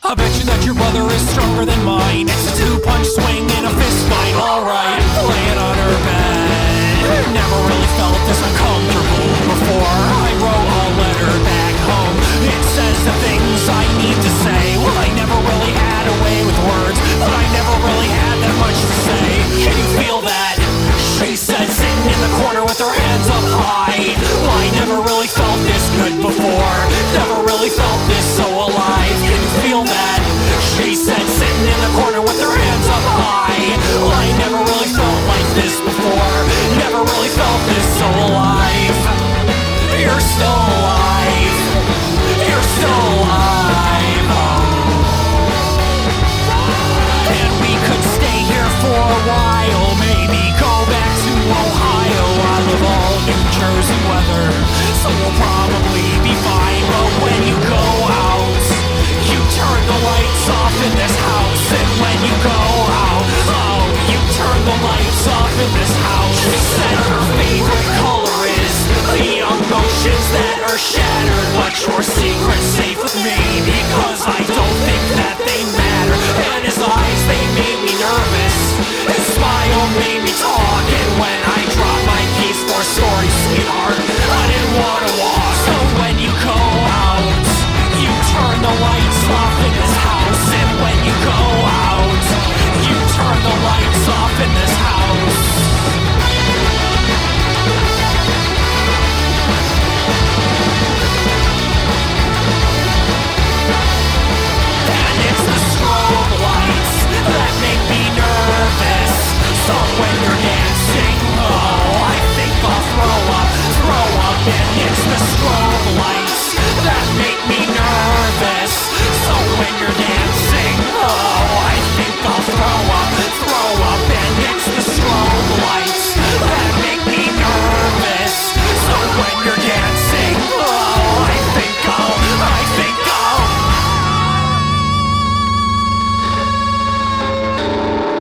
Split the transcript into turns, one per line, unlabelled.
I bet you that your brother is stronger than mine. It's a two-punch swing and a fist fight. Alright, laying on her bed. Never really felt this uncomfortable before. I wrote a letter back home. It says the things I need to say. Well, I never really had a way with words, but I never really had that much to say. Can you feel that? She said, sitting in the corner with her hands up high. Well, I never really felt this good before. Never really felt this so alive. Can you feel that? She said, sitting in the corner with her hands up high. Well, I never really felt like this before. Never really felt this so alive. You're still alive. You're still alive. And we could stay here for a while. Maybe go back to Ohio. I love all New Jersey weather, so we'll probably be fine. But when you go out, you turn the lights off in this house. And when you go out, oh, you turn the lights off in this house. She said her favorite color is the emotions that are shattered. But your secret's safe with me, because I don't think that they matter. And his eyes, they made me nervous. His smile made me talk. And when I dropped my keys for sorry, sweetheart, I didn't want to walk. So when you go out, you turn the lights off in this house. And when you go out, you turn the lights off in this house. And it's the strobe lights that make me nervous. So when you're dancing, oh, I think I'll throw up. And it's the strobe lights that make me